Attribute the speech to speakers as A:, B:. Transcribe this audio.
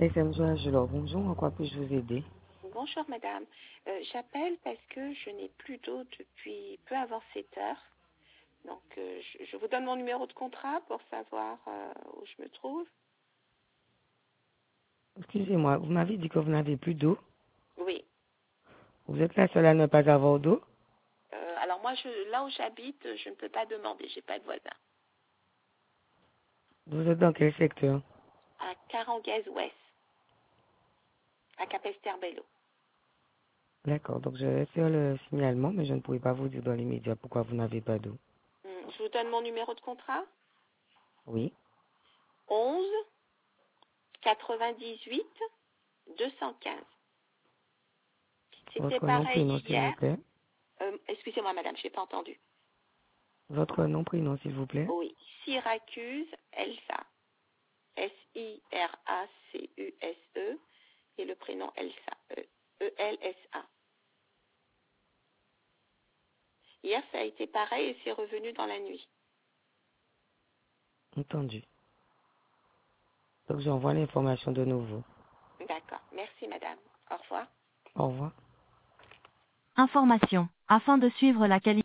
A: SM Joie, bonjour, en quoi puis-je vous aider?
B: Bonjour madame, j'appelle parce que je n'ai plus d'eau depuis peu avant 7 heures. Donc je vous donne mon numéro de contrat pour savoir où je me trouve.
A: Excusez-moi, vous m'avez dit que vous n'avez plus d'eau.
B: Oui.
A: Vous êtes la seule à ne pas avoir d'eau?
B: Alors moi, là où j'habite, je ne peux pas demander, j'ai pas de voisin.
A: Vous êtes dans quel secteur?
B: À Caranguez Ouest, à Capesterre-Bello.
A: D'accord, donc je vais faire le signalement, mais je ne pourrai pas vous dire dans l'immédiat pourquoi vous n'avez pas d'eau.
B: Je vous donne mon numéro de contrat.
A: Oui.
B: 11 98 215. C'était
A: Votre nom,
B: pareil
A: prénom, s'il vous
B: hier.
A: plaît.
B: Excusez-moi madame, je n'ai pas entendu.
A: Votre nom, prénom, s'il vous plaît.
B: Oui, Syracuse Elsa. Syracuse et le prénom Elsa. Elsa. Hier, ça a été pareil et c'est revenu dans la nuit.
A: Entendu. Donc j'envoie l'information de nouveau.
B: D'accord. Merci madame. Au revoir.
A: Au revoir.
C: Information. Afin de suivre la qualité